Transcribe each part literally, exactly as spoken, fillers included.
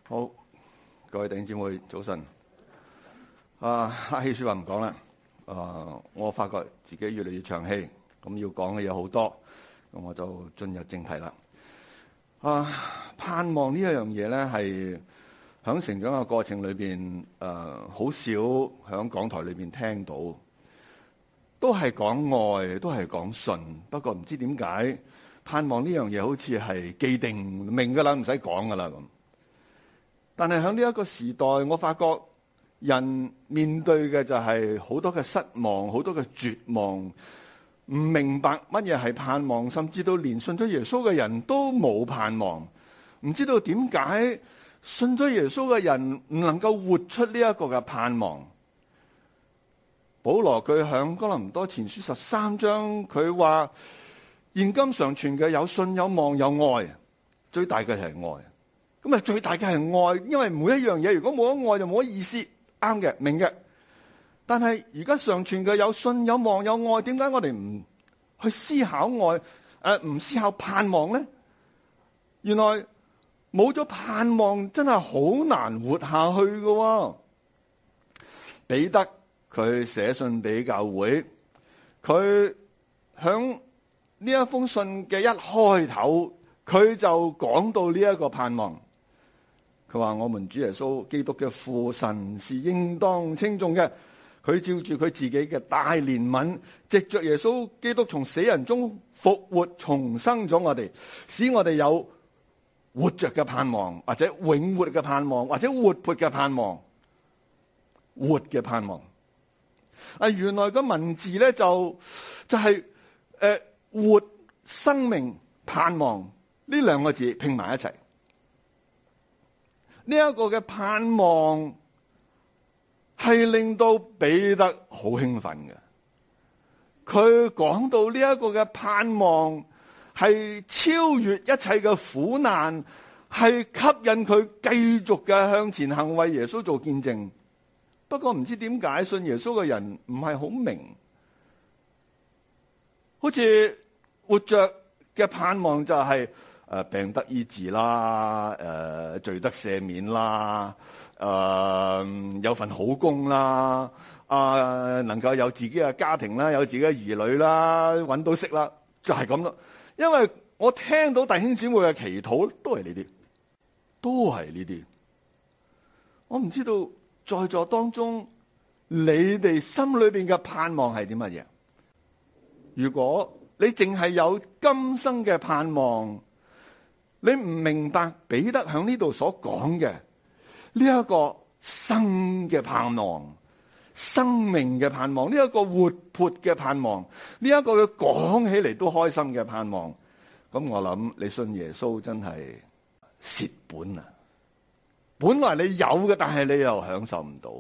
好，各位弟兄姊妹早晨。啊，客氣說話唔講啦。啊，我發覺自己越嚟越長氣，咁要講嘅嘢好多，咁我就進入正題啦。啊，盼望呢一樣嘢咧，係響成長嘅過程裏邊，誒、啊，好少響講台裏邊聽到，都係講愛，都係講信。不過唔知點解盼望呢樣嘢好似係既定明噶啦，唔使講噶啦咁。但係喺呢一個時代，我發覺人面對嘅就係好多嘅失望，好多嘅絕望，唔明白乜嘢係盼望，甚至到連信咗耶穌嘅人都冇盼望，唔知道點解信咗耶穌嘅人唔能夠活出呢一個嘅盼望。保羅佢響哥林多前書十三章，佢話現今常存嘅有信有望有愛，最大嘅係愛。咁啊，最大嘅係愛，因為每一樣嘢如果冇咗愛就冇乜意思，啱嘅，明嘅。但係而家常存嘅有信有望有愛，點解我哋唔去思考愛？誒、呃，唔思考盼望咧？原來冇咗盼望，真係好難活下去㗎。彼得佢寫信俾教會，佢響呢一封信嘅一開頭，佢就講到呢一個盼望。佢話我們主耶穌基督嘅父神是應當稱頌嘅，佢照住佢自己嘅大憐憫，藉着耶穌基督從死人中復活重生咗我哋，使我哋有活着嘅盼望，或者永活嘅盼望，或者活潑嘅盼望，活嘅盼望。啊，原來個文字咧就就係、是、誒、呃、活生命盼望呢兩個字拼埋一齊。呢、這、一個嘅盼望係令到彼得好興奮嘅。佢講到呢一個嘅盼望係超越一切嘅苦難，係吸引佢繼續嘅向前行，為耶穌做見證。不過唔知點解信耶穌嘅人唔係好明，好似活着嘅盼望就係、是。誒，病得醫治啦，誒、呃，罪得赦免啦，誒、呃，有份好工啦，啊、呃，能夠有自己嘅家庭啦，有自己嘅兒女啦，搵到食啦，就係咁咯。因為我聽到弟兄姊妹嘅祈禱都係呢啲，都係呢啲。我唔知道在座當中你哋心裏邊嘅盼望係啲乜嘢？如果你淨係有今生嘅盼望，你唔明白彼得喺呢度所講嘅呢一個生嘅盼望、生命嘅盼望、呢一個活潑嘅盼望、呢一個佢講起嚟都開心嘅盼望，咁我諗你信耶穌真係蝕本啊！本來你有嘅，但係你又享受唔到。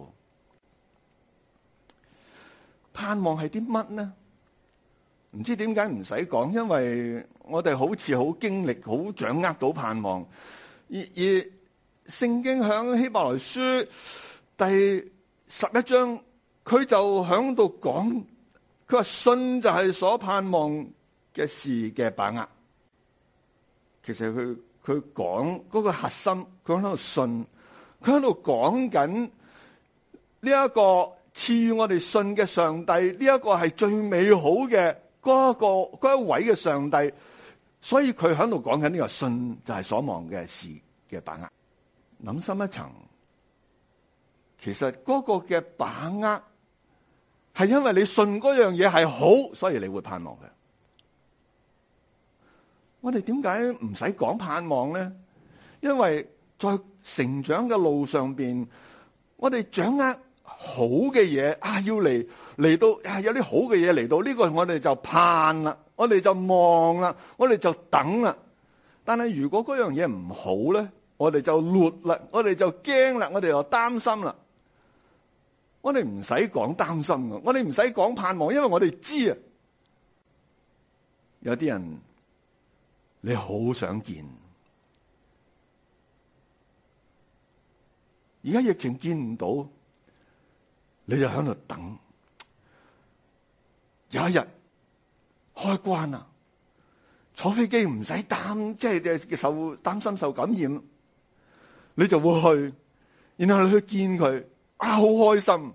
盼望係啲乜呢？唔知點解唔使講，因為我哋好似好經歷、好掌握到盼望。而而聖經響希伯來書第十一章，佢就響度講，佢話信就係所盼望嘅事嘅把握。其實佢佢講嗰個核心，佢喺度信，佢喺度講緊呢一個賜予我哋信嘅上帝，呢一個係最美好嘅。嗰、那個嗰一位嘅上帝，所以佢喺度講緊呢個信就係所望嘅事嘅把握。諗深一層，其實嗰個嘅把握係因為你信嗰樣嘢係好，所以你會盼望嘅。我哋點解唔使講盼望咧？因為在成長嘅路上邊，我哋掌握好嘅嘢啊，要嚟。嚟到啊，有啲好嘅嘢嚟到，呢個我哋就盼啦，我哋就望啦，我哋就等啦。但係如果嗰樣嘢唔好咧，我哋就亂啦，我哋就驚啦，我哋就擔心啦。我哋唔使講擔心嘅，我哋唔使講盼望，因為我哋知啊。有啲人你好想見，而家疫情見唔到，你就喺度等。有一日開關啦，坐飛機唔使擔，即係受擔心受感染。 你就會去，然後你去見佢，啊，好開心。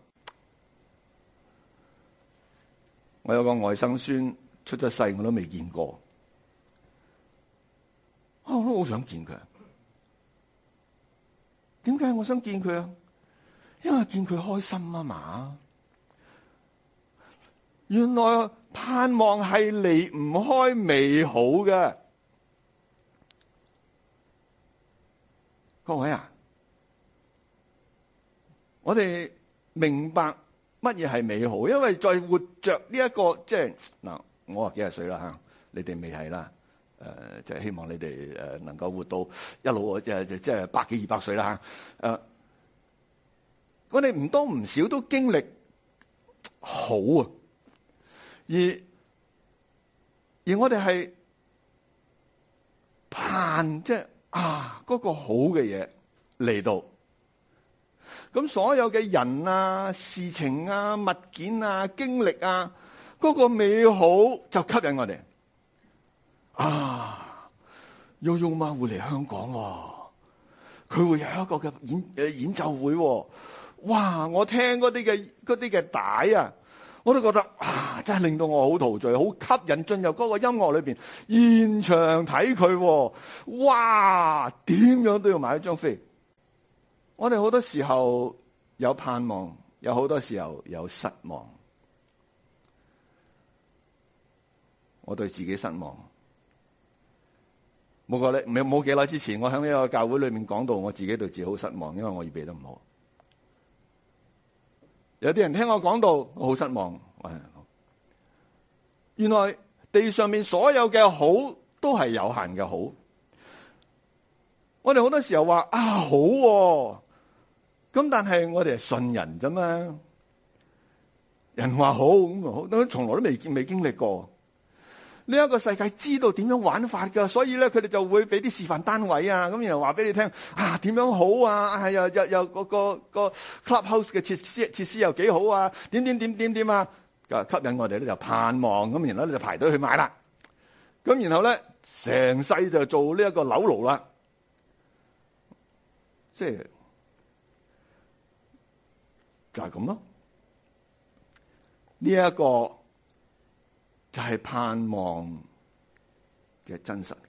我有個外甥孫出咗世，我都未見過，啊，我都好想見佢。點解我想見佢啊？因為見佢開心啊嘛。原來盼望係離唔開美好嘅。各位啊，我哋明白乜嘢係美好，因為在活着呢一個即係嗱，我話幾廿歲啦吓，你哋未係啦，誒、呃，就係希望你哋誒能夠活到一路即係即係百幾二百歲啦吓，誒、呃，我哋唔多唔少都經歷好啊，而而我哋係盼即係。啊！嗰個好嘅嘢嚟到，咁所有嘅人啊、事情啊、物件啊、經歷啊，嗰個美好就吸引我哋。啊！Yo Yo Ma會嚟香港喎，佢會有一個嘅演誒演奏會喎。哇！我聽嗰啲嘅嗰啲嘅帶啊，我都覺得啊，真係令到我好陶醉，好吸引進入嗰個音樂裏邊，現場睇佢，哇！點樣都要買一張飛。我哋好多時候有盼望，有好多時候有失望。我對自己失望。冇個咧，冇冇幾耐之前，我喺呢個教會裏面講到，我自己對自己好失望，因為我預備得唔好。有啲人聽我講到，我好失望。原來地上面所有嘅好都係有限嘅好。我哋好多時候話啊好喎，咁但係我哋係信人啫嘛。人話好咁啊好，都從來都未見未經歷過。呢一個世界知道點樣玩法噶，所以咧佢哋就會俾啲示範單位啊，咁然後話俾你聽啊點樣好啊，係又又又個個個 clubhouse 嘅設施設施又幾好啊，點點點點點啊，吸引我哋咧就盼望，咁然後咧就排隊去買啦，咁然後咧成世就做呢一個樓奴啦，即係就係咁咯，呢一個。就係盼望嘅真實，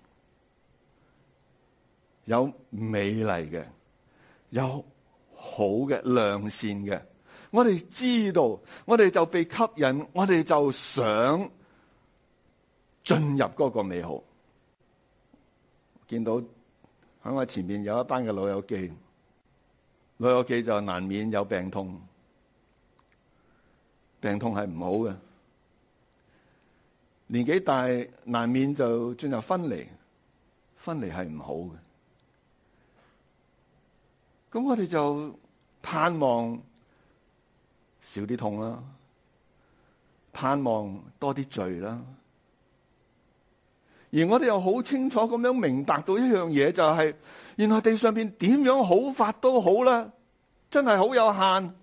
有美麗嘅，有好嘅良善嘅。我哋知道，我哋就被吸引，我哋就想進入嗰個美好。見到喺我前面有一班嘅老友記，老友記就難免有病痛，病痛係唔好嘅。年紀大難免就進入分離，分離係唔好嘅。咁我哋就盼望少啲痛啦，盼望多啲罪啦。而我哋又好清楚咁樣明白到一樣嘢，就係原來地上邊點樣好法都好啦，真係好有限。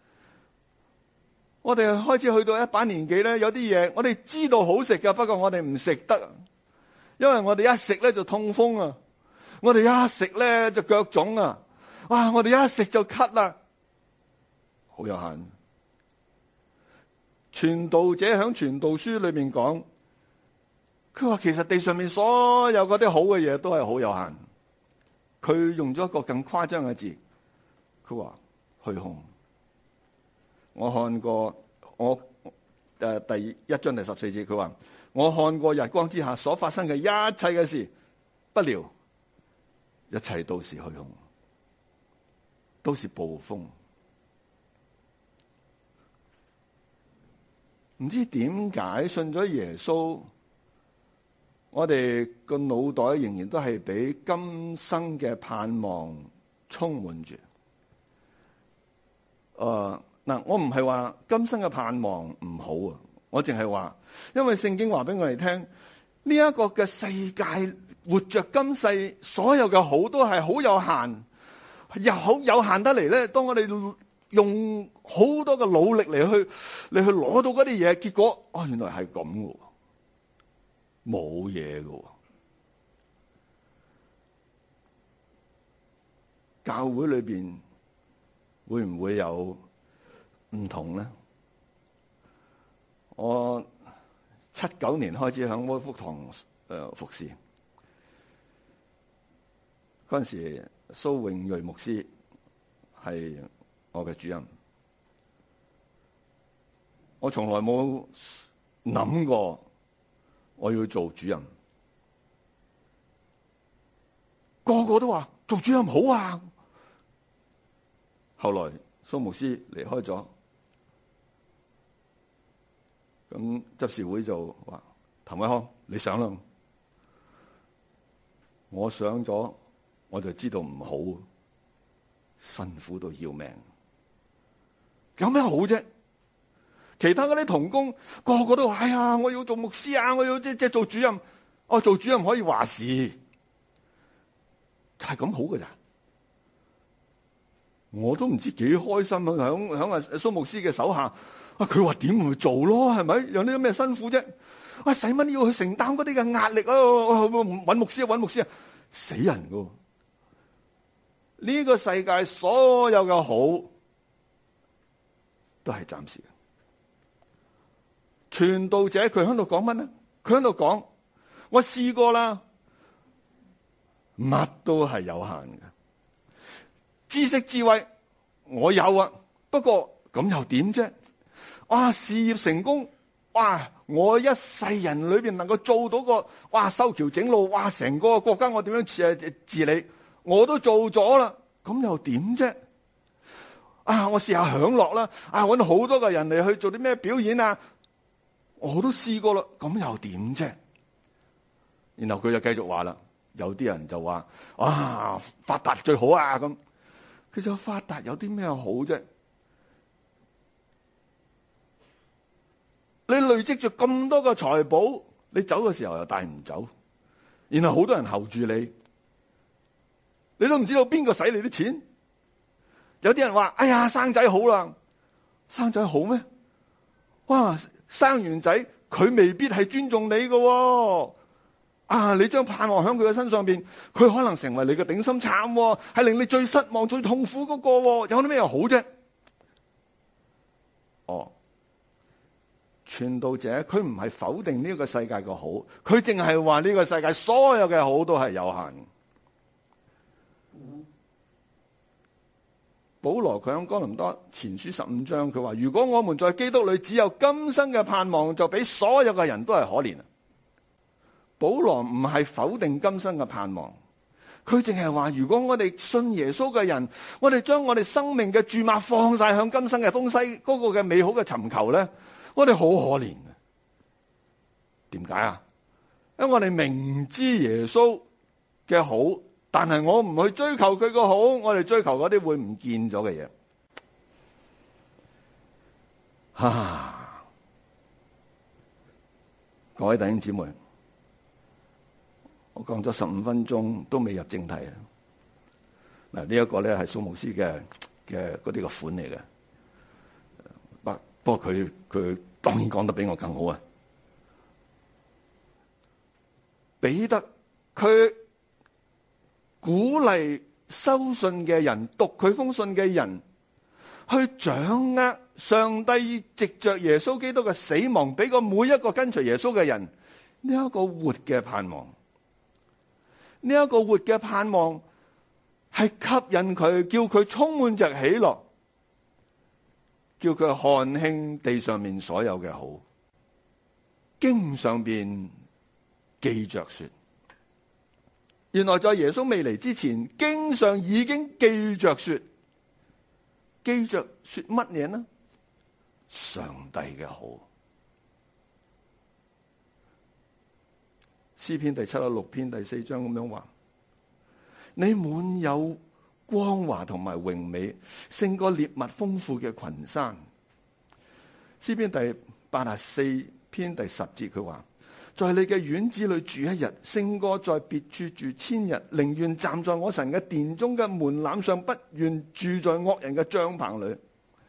我哋開始去到一把年紀咧，有啲嘢我哋知道好食噶，不過我哋唔食得，因為我哋一食咧就痛風啊，我哋一食咧就腳腫啊，哇！我哋一食就咳啦，好有限。傳道者喺傳道書裏面講，佢話其實地上面所有嗰啲好嘅嘢都係好有限。佢用咗一個更誇張嘅字，佢話虛空。我看過我誒、呃、第一章第十四節，佢話我看過日光之下所發生嘅一切嘅事，不料一切都是虛空，都是暴風。唔知點解信咗耶穌，我哋個腦袋仍然都係俾今生嘅盼望充滿住。誒、呃。嗱，我唔係話今生嘅盼望唔好啊，我淨係話，因為聖經話俾我哋聽，呢一個嘅世界活着今世，所有嘅好都係好有限，又好有限得嚟咧。當我哋用好多嘅努力嚟去嚟去攞到嗰啲嘢，結果哦，原來係咁嘅，冇嘢嘅。 教會裏邊會唔會有唔同呢？我七九年開始響威福堂誒服侍，嗰陣時蘇永瑞牧師係我嘅主任，我從來冇諗過我要做主任，個個都話做主任好啊。後來蘇牧師離開咗，咁執事會就話譚偉康你上啦，我上咗我就知道唔好，辛苦到要命，有咩好啫？其他嗰啲同工個個都話：哎呀，我要做牧師啊，我要即即做主任。哦，做主任可以話事，就係咁好㗎咋？我都唔知幾開心啊！響響阿蘇牧師嘅手下，啊佢話點咪做咯，係咪？有啲咩辛苦啫？啊使乜要去承擔嗰啲嘅壓力啊？搵牧師啊，搵牧師啊，死人噶！呢個世界所有嘅好都係暫時嘅。傳道者佢喺度講乜呢？佢喺度講，我試過啦，乜都係有限嘅。知識智慧我有啊，不過咁又點啫？哇，事業成功，哇！我一世人裏邊能夠做到個哇修橋整路，哇！成個國家我點樣治治理，我都做咗啦，咁又點啫？啊，我試下享樂啦，啊，搵好多個人嚟去做啲咩表演啊！我都試過啦，咁又點啫？然後佢就繼續話啦，有啲人就話：啊，發達最好啊！咁其實發達有啲咩好啫？你累積住咁多個財寶，你走嘅時候又帶唔走，然後好多人候住你，你都唔知道邊個使你啲錢。有啲人話：哎呀，生仔好啦，生仔好咩？哇！生完仔，佢未必係尊重你嘅喎。啊！你將盼望喺佢嘅身上邊，佢可能成為你嘅頂心杉，係令你最失望、最痛苦嗰個。有啲咩好啫？哦，傳道者佢唔係否定呢個世界嘅好，佢淨係話呢個世界所有嘅好都係有限。保羅佢喺哥林多前書十五章，佢話：如果我們在基督裏只有今生嘅盼望，就比所有嘅人都係可憐。保羅唔係否定今生嘅盼望，佢淨係話：如果我哋信耶穌嘅人，我哋將我哋生命嘅注碼放晒向今生嘅東西，嗰個嘅美好嘅尋求咧，我哋好可憐嘅。點解啊？因為我哋明知耶穌嘅好，但係我唔去追求佢個好，我哋追求嗰啲會唔見咗嘅嘢。啊，各位弟兄姊妹，我講咗十五分鐘都未入正題啊！嗱，呢一個咧係蘇牧師嘅嘅嗰啲個款嚟嘅，不不過佢佢當然講得比我更好啊！彼得佢鼓勵收信嘅人，讀佢封信嘅人，去掌握上帝藉着耶穌基督嘅死亡，俾個每一個跟隨耶穌嘅人呢一個活嘅盼望。呢一個活嘅盼望係吸引佢，叫佢充滿着喜樂，叫佢看輕地上面所有嘅好。經上邊記着說，原來在耶穌未嚟之前，經上已經記着說，記着說乜嘢呢？上帝嘅好。詩篇第七十六篇第四章咁樣話：你滿有光華同埋榮美，勝過獵物豐富嘅群山。詩篇第八十四篇第十節佢話：在你嘅院子裏住一日，勝過在別處住千日。寧願站在我神嘅殿中嘅門檻上，不願住在惡人嘅帳棚裏。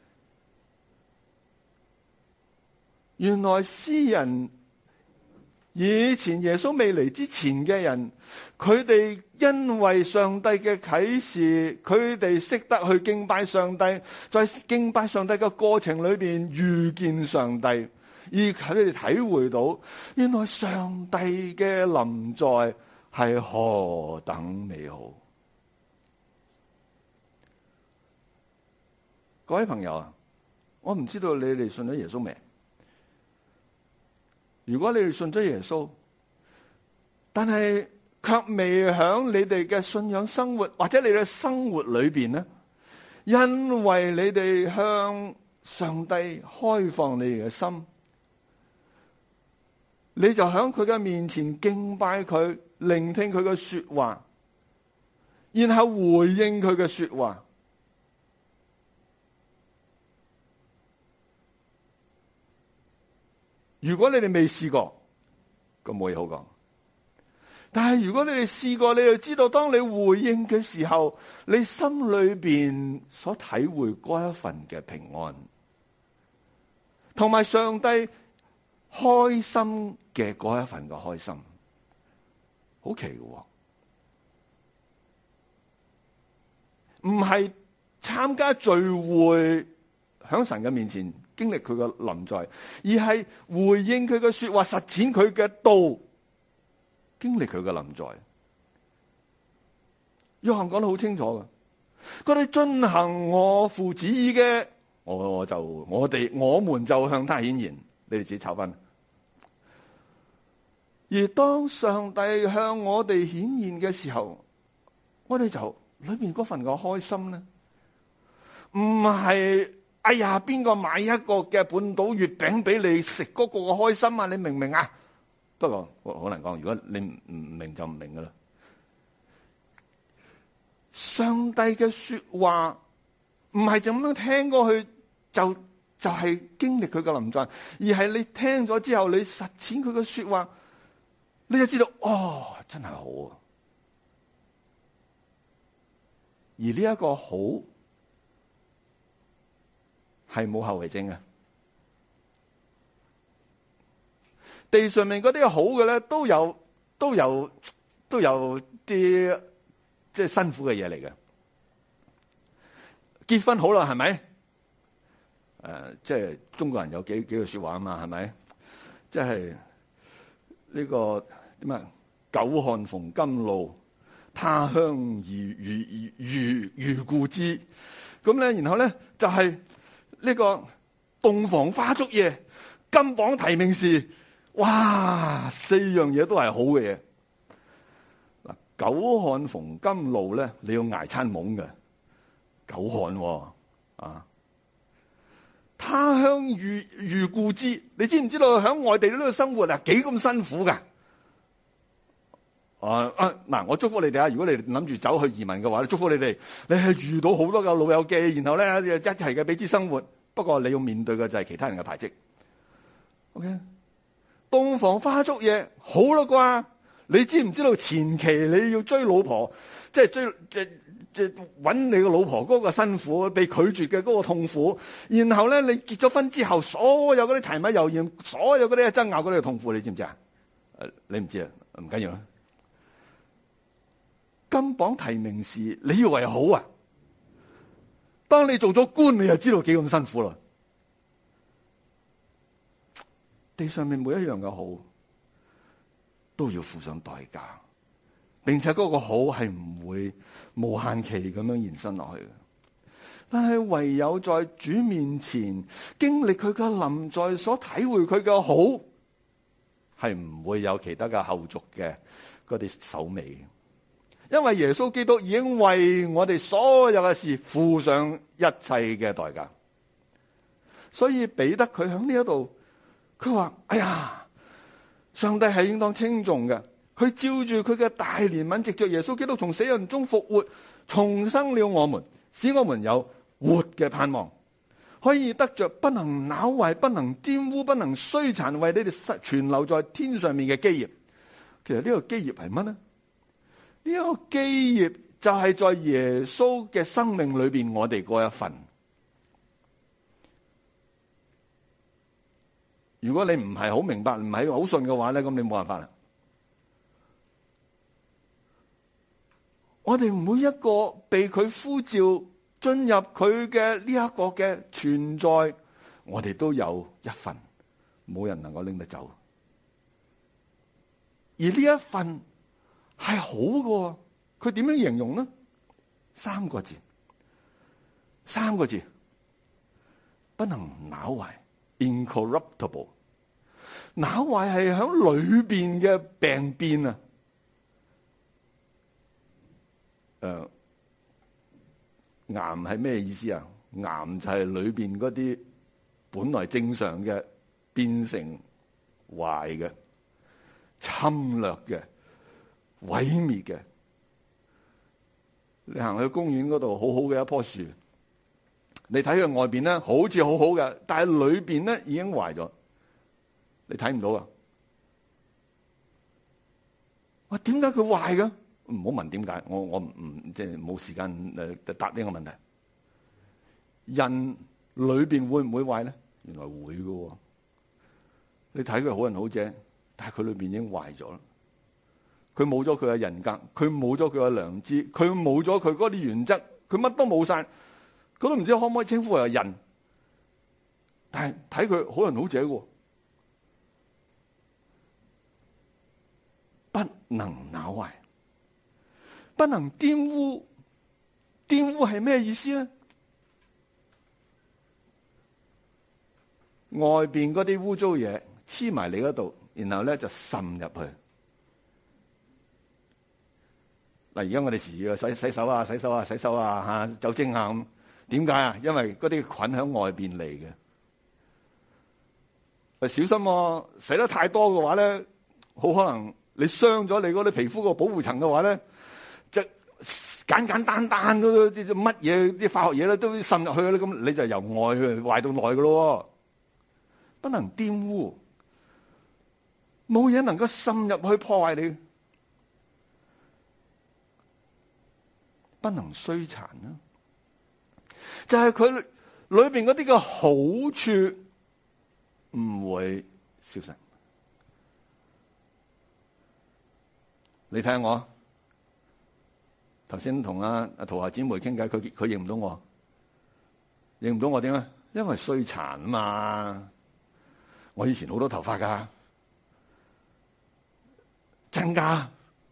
原來詩人以前耶穌未嚟之前嘅人，佢哋因為上帝嘅啟示，佢哋識得去敬拜上帝，在敬拜上帝嘅過程裏邊遇見上帝，而佢哋體會到原來上帝嘅臨在係何等美好。各位朋友啊，我唔知道你哋信咗耶穌未？如果你哋信咗耶穌，但係卻未響你哋嘅信仰生活或者你哋嘅生活裏邊呢，因為你哋向上帝開放你哋嘅心，你就響佢嘅面前敬拜佢，聆聽佢嘅說話，然後回應佢嘅說話。如果你哋未試過，咁冇嘢好講。但係如果你哋試過，你就知道，當你回應嘅時候，你心裏邊所體會嗰一份嘅平安，同埋上帝開心嘅嗰一份嘅開心，好奇嘅喎。唔係參加聚會，喺神嘅面前經歷佢嘅臨在，而係回應佢嘅說話，實踐佢嘅道，經歷佢嘅臨在。約翰講得好清楚嘅，佢哋遵行我父旨意嘅，我就我哋我們就向他顯現。你哋自己抄翻。而當上帝向我哋顯現嘅時候，我哋就裏面嗰份嘅開心咧，唔係。哎呀，邊個買一個嘅半島月餅俾你食嗰個嘅開心啊？你明唔明啊？不過好難講，如果你唔明就唔明噶啦。上帝嘅說話唔係就咁樣聽過去就就係經歷佢嘅臨在，而係你聽咗之後，你實踐佢嘅說話，你就知道哦，真係好啊！而呢一個好，係冇後遺症嘅。地上面嗰啲好嘅咧，都有都有都有啲即係辛苦嘅嘢嚟嘅。結婚好啦，係咪？誒、呃，即係中國人有幾幾句說話啊嘛，係咪？即係呢個點啊？久旱逢甘露，他鄉遇遇遇遇故知。咁咧，然後咧就係、是。呢、這個洞房花燭夜、金榜題名時，哇！四樣嘢都係好嘅嘢。嗱，久旱逢甘露咧，你要捱餐懵嘅。久旱喎，啊！他鄉遇遇故知，你知唔知道喺外地呢度生活啊幾咁辛苦噶？啊啊！嗱，我祝福你哋啊！如果你哋諗住走去移民嘅話，祝福你哋，你係遇到好多嘅老友記，然後咧一齊嘅彼此生活。不過你要面對嘅就係其他人嘅排斥。OK， 洞房花燭夜好啦啩？你知唔知道前期你要追老婆，即係追即即揾你個老婆嗰個辛苦，被拒絕嘅嗰個痛苦，然後咧你結咗婚之後，所有嗰啲柴米油鹽，所有嗰啲爭拗嗰啲痛苦，你知唔知啊？誒，你唔知啊？唔緊要啦。金榜題名時，你以為好啊？當你做咗官，你就知道幾咁辛苦啦。地上面每一樣嘅好，都要付上代價，並且嗰個好係唔會無限期咁樣延伸落去嘅。但係唯有在主面前經歷佢嘅臨在，所體會佢嘅好，係唔會有其他嘅後續嘅嗰啲手尾。因為耶穌基督已經為我哋所有嘅事付上一切嘅代價，所以彼得佢喺呢一度，佢話：哎呀，上帝係應當稱頌嘅，佢照住佢嘅大憐憫，藉着耶穌基督從死人中復活，重生了我們，使我們有活嘅盼望，可以得着不能朽壞、不能玷污、不能衰殘，為你哋存留在天上面嘅基業。其實呢個基業係乜呢？呢、這個基業就係在耶穌嘅生命裏邊，我哋嗰一份。 如果你唔係好明白，唔係好信嘅話咧，咁你冇辦法啦。我哋每一個被佢呼召進入佢嘅呢一個嘅存在，我哋都有一份，冇人能夠拎得走。而呢一份係好嘅，佢點樣形容呢？三個字，三個字，不能朽壞 ，incorruptible。朽壞係響裏邊嘅病變啊！誒、呃，癌係咩意思啊？癌就係裏邊嗰啲本來正常嘅變成壞嘅、侵略嘅、毀滅嘅。你行去公園嗰度，好好嘅一棵樹，你睇佢外邊咧，好似好好嘅，但係裏邊咧已經壞咗，你睇唔到啊！哇，點解佢壞嘅？唔好問點解，我我唔即係冇時間誒答呢個問題。人裏邊會唔會壞咧？原來會嘅。你睇佢好人好者，但係佢裏邊已經壞咗啦。佢冇咗佢嘅人格，佢冇咗佢嘅良知，佢冇咗佢嗰啲原則，佢乜都冇晒，佢都唔知可唔可以稱呼為人。但係睇佢好人好者嘅，不能朽壞。不能玷污，玷污係咩意思咧？外邊嗰啲污糟嘢黐埋你嗰度，然後咧就滲入去。嗱，而家我哋時要洗洗手啊、洗手啊、洗手啊，吓酒精啊咁。點解啊？因為嗰啲菌喺外邊嚟嘅。小心啊！洗得太多嘅話咧，好可能你傷咗你嗰啲皮膚個保護層嘅話咧。即簡簡單單嗰啲乜嘢啲化學嘢咧，都滲入去咧，咁你就由外去壞到內嘅咯。不能玷污，冇嘢能夠滲入去破壞你。不能衰殘啦，就係佢裏邊嗰啲嘅好處唔會消失。你睇下我。頭先同阿阿陶霞姊妹傾偈，佢佢認唔到我，認唔到我點啊？因為衰殘啊嘛！我以前好多頭髮噶，真噶。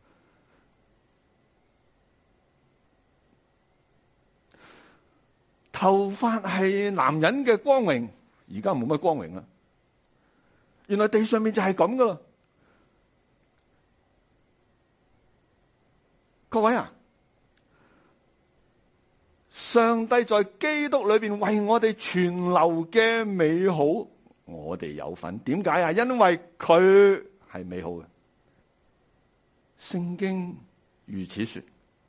頭髮係男人嘅光榮，而家冇乜光榮啦。原來地上面就係咁噶啦，各位啊！上帝在基督裏邊為我哋存留嘅美好，我哋有份。點解啊？因為佢係美好嘅。聖經如此說，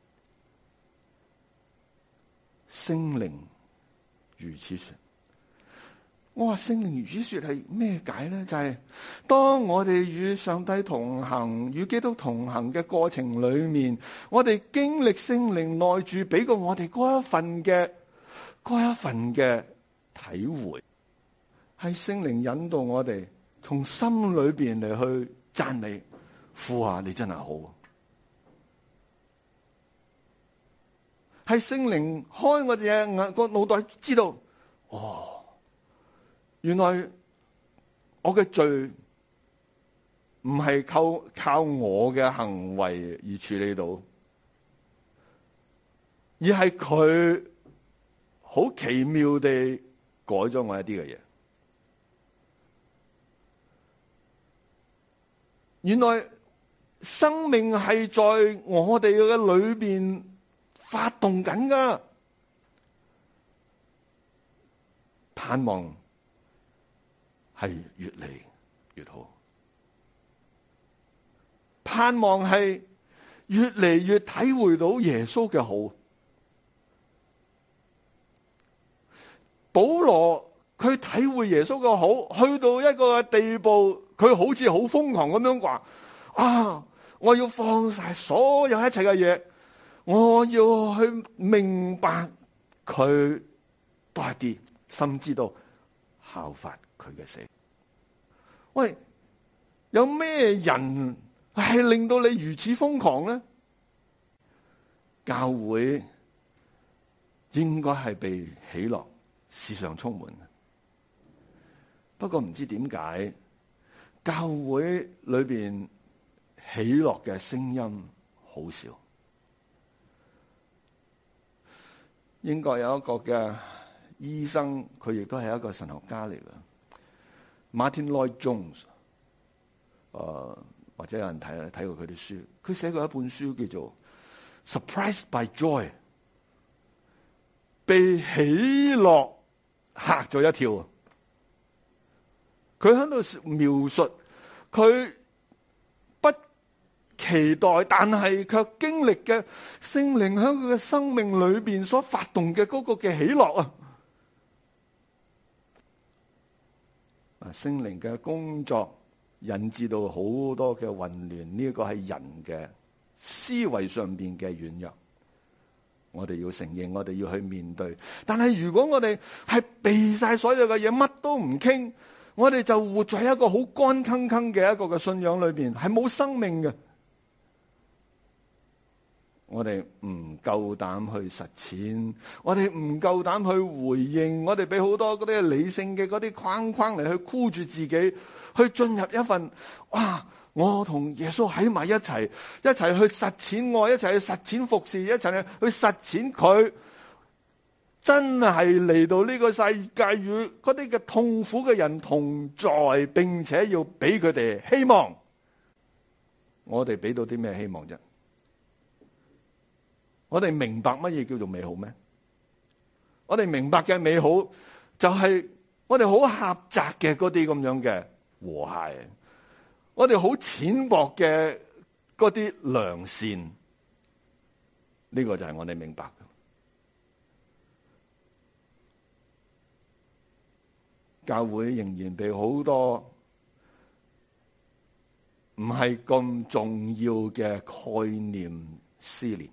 聖靈如此說。我話聖靈如此說係咩解咧？就係、是、當我哋與上帝同行、與基督同行嘅過程裏面，我哋經歷聖靈內住俾過我哋嗰一份嘅嗰一份嘅體會，係聖靈引導我哋從心裏邊嚟去讚美父啊！你真係好，係聖靈開我哋嘅個腦袋，知道哦。原來我嘅罪唔係靠靠我嘅行為而處理到，而係佢好奇妙地改咗我一啲嘅嘢。原來生命係在我哋嘅裏邊發動緊㗎，盼望係越嚟越好，盼望係越嚟越體會到耶穌嘅好。保羅佢體會耶穌嘅好，去到一個地步，佢好似好瘋狂咁樣話：啊，我要放晒所有一切嘅嘢，我要去明白佢多啲，甚至到效法佢嘅死。 喂，有咩人係令到你如此瘋狂呢？教會應該係被喜樂時常充滿。不過唔知點解，教會裏邊喜樂嘅聲音好少。英國有一個嘅醫生，佢亦都係一個神學家嚟嘅 Martin Lloyd Jones。誒、呃，或者有人睇睇過佢啲書，佢寫過一本書叫做《Surprised by Joy》，被喜樂嚇咗一跳。佢喺度描述佢不期待，但係卻經歷嘅聖靈喺佢嘅生命裏邊所發動嘅嗰個嘅喜樂啊！啊，聖靈嘅工作引致到好多嘅混亂，呢一個係人嘅思維上邊嘅軟弱。我哋要承認，我哋要去面對。但係如果我哋係避晒所有嘅嘢，乜都唔傾，我哋就活在一個好乾坑坑嘅一個嘅信仰裏邊，係冇生命嘅。我哋唔夠膽去實踐，我哋唔夠膽去回應，我哋俾好多嗰啲理性嘅嗰啲框框嚟去箍住自己，去進入一份哇！我同耶穌喺埋一齊，一齊去實踐愛，一齊去實踐服侍，一齊去去實踐佢。真係嚟到呢個世界與嗰啲嘅痛苦嘅人同在，並且要俾佢哋希望。我哋俾到啲咩希望啫？我哋明白乜嘢叫做美好咩？我哋明白嘅美好就係我哋好狹窄嘅嗰啲咁樣嘅和諧，我哋好淺薄嘅嗰啲良善，呢個就係我哋明白嘅。教會仍然被好多唔係咁重要嘅概念撕裂，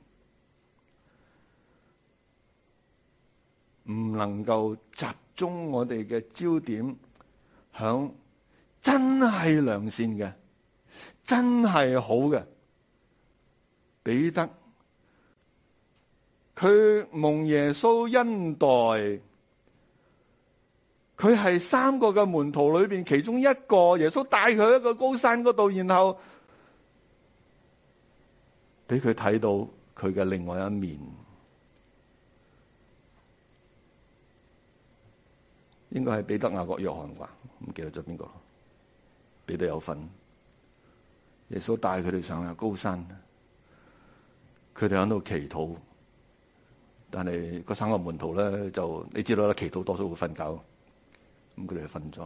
唔能夠集中我哋嘅焦點響真係良善嘅、真係好嘅。彼得佢蒙耶穌恩待，佢係三個嘅門徒裏邊其中一個，耶穌帶佢一個高山嗰度，然後俾佢睇到佢嘅另外一面。應該係彼得、雅各、約翰啩，唔記得咗邊個。彼得有份，耶穌帶佢哋上下高山，佢哋喺度祈禱，但係嗰三個門徒咧就你知道啦，祈禱多數會瞓覺，咁佢哋就瞓咗。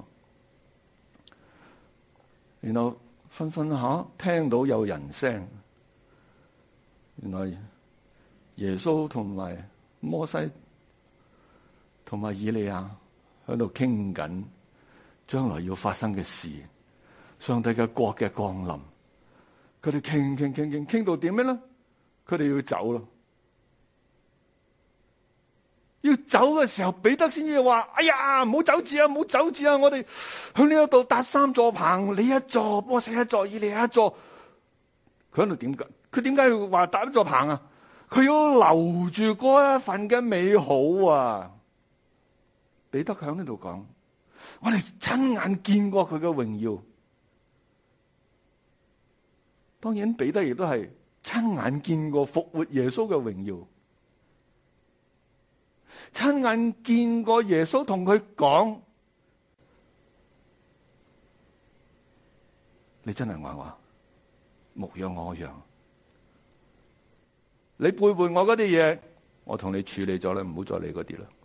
然後瞓瞓下聽到有人聲，原來耶穌同埋摩西同埋以利亞喺度傾緊將來要發生嘅事，上帝嘅國嘅降臨。佢哋傾傾傾傾傾到點樣咧？佢哋要走咯。要走嘅時候，彼得先至話：哎呀，唔好走住啊，唔好走住啊！我哋喺呢一度搭三座棚，你一座，摩西一座，以利亞一座。佢喺度點解？佢點解要話搭一座棚啊？佢要留住嗰一份嘅美好啊！彼得喺呢度講，我哋親眼見過佢嘅榮耀。當然，彼得亦都係親眼見過復活耶穌嘅榮耀，親眼見過耶穌同佢講：你真係愛我，牧養我一樣。你背叛我嗰啲嘢，我同你處理咗啦，唔好再理嗰啲啦。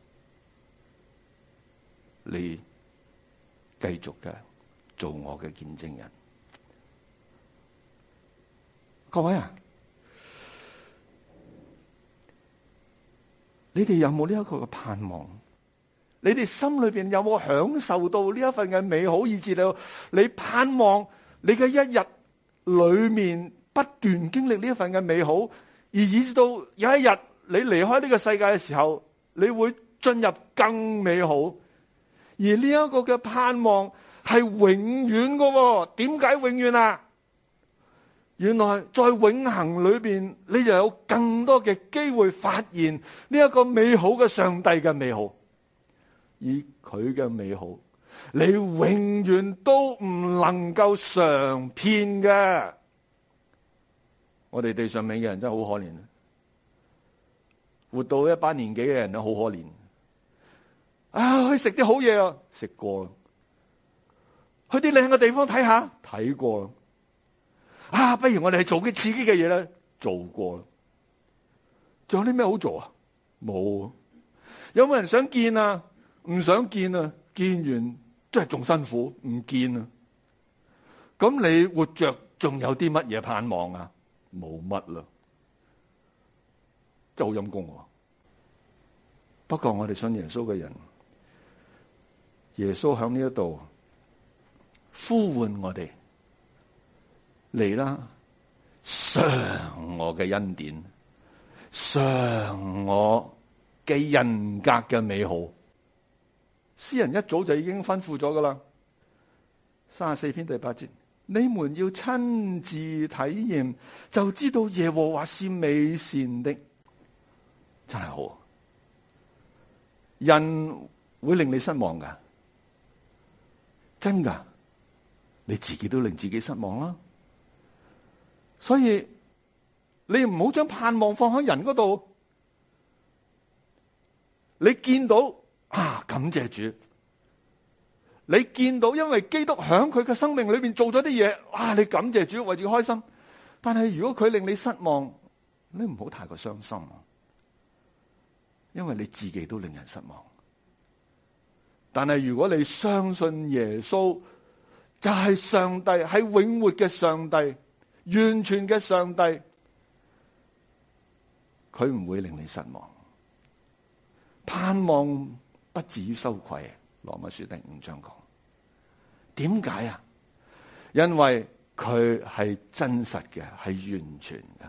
你繼續嘅做我嘅見證人。各位啊，你哋有冇呢一個嘅盼望？你哋心裏邊有冇享受到呢一份嘅美好，以至到你盼望你嘅一日裏面不斷經歷呢一份嘅美好，而以至到有一日你離開呢個世界嘅時候，你會進入更美好。而呢一個嘅盼望係永遠嘅。點解永遠啊？原來在永恆裏邊，你就有更多嘅機會發現呢一個美好嘅上帝嘅美好，而佢嘅美好，你永遠都唔能夠嘗遍嘅。我哋地上面嘅人真係好可憐，活到一把年紀嘅人都好可憐。啊，去食啲好嘢啊，食過啦；去啲靚嘅地方睇下，睇過啦。啊，不如我哋去做啲刺激嘅嘢咧，做過啦。仲有啲咩好做啊？冇。有冇人想見啊？唔想見啊？見完真係仲辛苦，唔見啊。咁你活着仲有啲乜嘢盼望啊？冇乜啦，真係好陰功喎。不過我哋信耶穌嘅人，耶穌喺呢一度呼喚我哋嚟啦，嘗我嘅恩典，嘗我嘅人格嘅美好。詩人一早就已經吩咐咗噶啦，三十四篇第八節，你們要親自體驗，就知道耶和華是美善的。真係好，人會令你失望噶，真噶，你自己都令自己失望啦。所以你唔好將盼望放喺人嗰度。你見到啊，感謝主。你見到因為基督響佢嘅生命裏邊做咗啲嘢，啊，你感謝主，為住開心。但係如果佢令你失望，你唔好太過傷心，因為你自己都令人失望。但係如果你相信耶穌就係上帝，係永活嘅上帝，完全嘅上帝，佢唔會令你失望。盼望不至於羞愧。羅馬書第五章講，點解啊？因為佢係真實嘅，係完全嘅。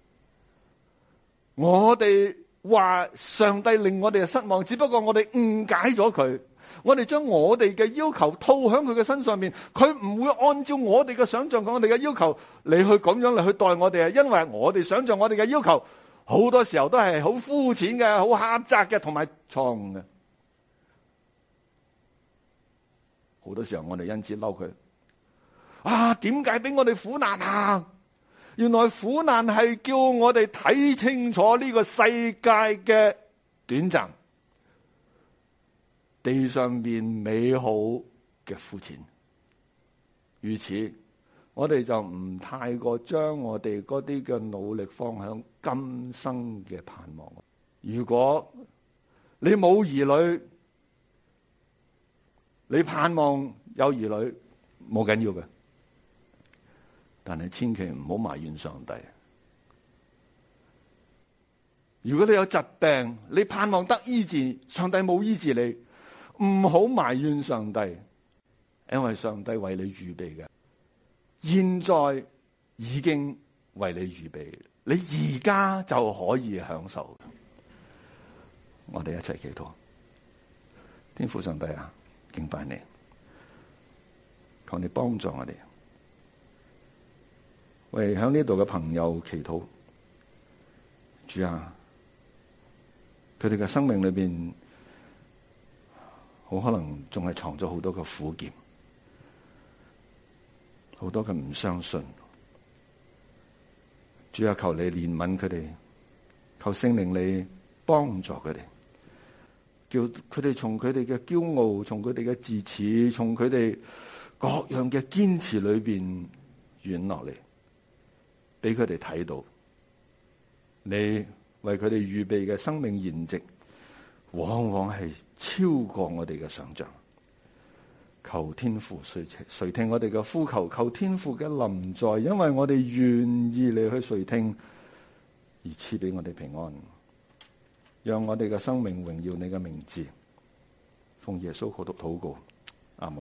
我哋話上帝令我哋失望，只不過我哋誤解咗佢，我哋將我哋嘅要求套喺佢嘅身上面，佢唔會按照我哋嘅想象，我哋嘅要求嚟去咁樣嚟去待我哋啊！因為我哋想象我哋嘅要求，好多時候都係好膚淺嘅、好狹窄嘅，同埋錯誤嘅。好多時候我哋因此嬲佢啊！點解俾我哋苦難啊？原來苦難係叫我哋睇清楚呢個世界嘅短暫，地上邊美好嘅膚淺。如此，我哋就唔太過將我哋嗰啲嘅努力放喺今生嘅盼望。如果你冇兒女，你盼望有兒女冇緊要嘅，但係千祈唔好埋怨上帝。如果你有疾病，你盼望得醫治，上帝冇醫治你，唔好埋怨上帝，因為上帝為你預備嘅，現在已經為你預備，你而家就可以享受。我哋一齊祈禱。天父上帝啊，敬拜你，求你幫助我哋，為響呢度嘅朋友祈禱。主啊，佢哋嘅生命裏邊好可能仲係藏咗好多嘅苦澀，好多嘅唔相信。主啊，求你憐憫佢哋，求聖靈你幫助佢哋，叫佢哋從佢哋嘅驕傲，從佢哋嘅自恃，從佢哋各樣嘅堅持裏邊軟落嚟，俾佢哋睇到你為佢哋預備嘅生命筵席，往往係超過我哋嘅想象。求天父垂垂聽我哋嘅呼求，求天父嘅臨在，因為我哋願意你去垂聽，而賜俾我哋平安，讓我哋嘅生命榮耀你嘅名字。奉耶穌基督禱告。